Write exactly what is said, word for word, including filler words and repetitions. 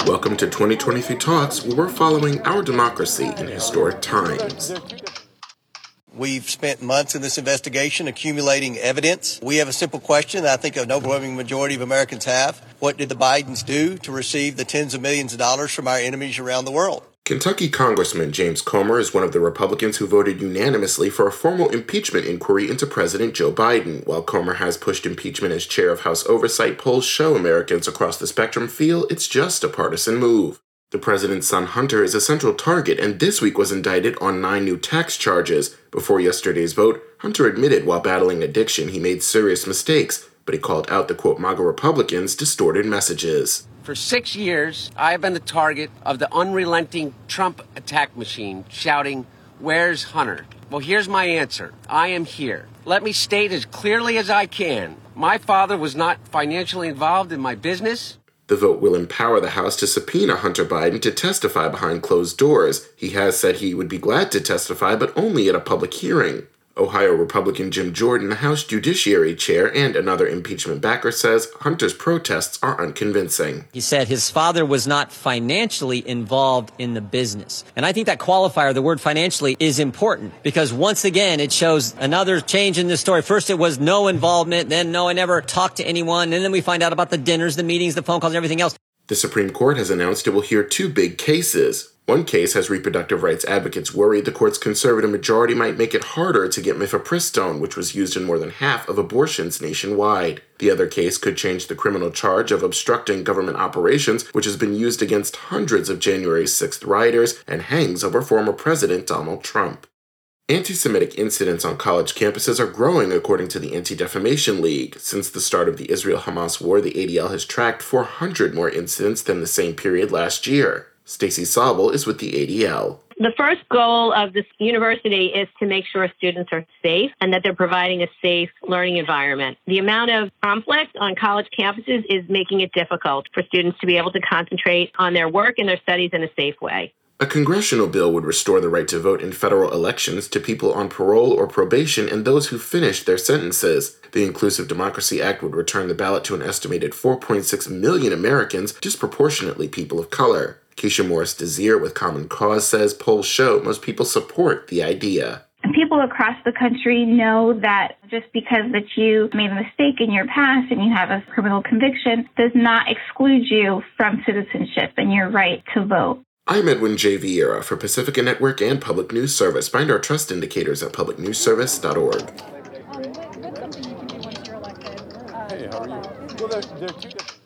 Welcome to twenty twenty-three Talks, where we're following our democracy in historic times. We've spent months in this investigation accumulating evidence. We have a simple question that I think an overwhelming majority of Americans have. What did the Bidens do to receive the tens of millions of dollars from our enemies around the world? Kentucky Congressman James Comer is one of the Republicans who voted unanimously for a formal impeachment inquiry into President Joe Biden. While Comer has pushed impeachment as chair of House Oversight, polls show Americans across the spectrum feel it's just a partisan move. The president's son Hunter is a central target and this week was indicted on nine new tax charges. Before yesterday's vote, Hunter admitted while battling addiction he made serious mistakes, but he called out the, quote, MAGA Republicans' distorted messages. For six years, I have been the target of the unrelenting Trump attack machine, shouting, "Where's Hunter?" Well, here's my answer. I am here. Let me state as clearly as I can. My father was not financially involved in my business. The vote will empower the House to subpoena Hunter Biden to testify behind closed doors. He has said he would be glad to testify, but only at a public hearing. Ohio Republican Jim Jordan, the House Judiciary Chair and another impeachment backer, says Hunter's protests are unconvincing. He said his father was not financially involved in the business. And I think that qualifier, the word financially, is important because once again, it shows another change in this story. First, it was no involvement. Then, no, I never talked to anyone. And then we find out about the dinners, the meetings, the phone calls, and everything else. The Supreme Court has announced it will hear two big cases. One case has reproductive rights advocates worried the court's conservative majority might make it harder to get mifepristone, which was used in more than half of abortions nationwide. The other case could change the criminal charge of obstructing government operations, which has been used against hundreds of January sixth rioters and hangs over former President Donald Trump. Anti-Semitic incidents on college campuses are growing, according to the Anti-Defamation League. Since the start of the Israel-Hamas war, the A D L has tracked four hundred more incidents than the same period last year. Stacey Sobel is with the A D L. The first goal of this university is to make sure students are safe and that they're providing a safe learning environment. The amount of conflict on college campuses is making it difficult for students to be able to concentrate on their work and their studies in a safe way. A congressional bill would restore the right to vote in federal elections to people on parole or probation and those who finished their sentences. The Inclusive Democracy Act would return the ballot to an estimated four point six million Americans, disproportionately people of color. Keisha Morris-Desir with Common Cause says polls show most people support the idea. People across the country know that just because that you made a mistake in your past and you have a criminal conviction does not exclude you from citizenship and your right to vote. I'm Edwin J. Vieira for Pacifica Network and Public News Service. Find our trust indicators at public news service dot org. Hey, how are you? Well, there, there are two different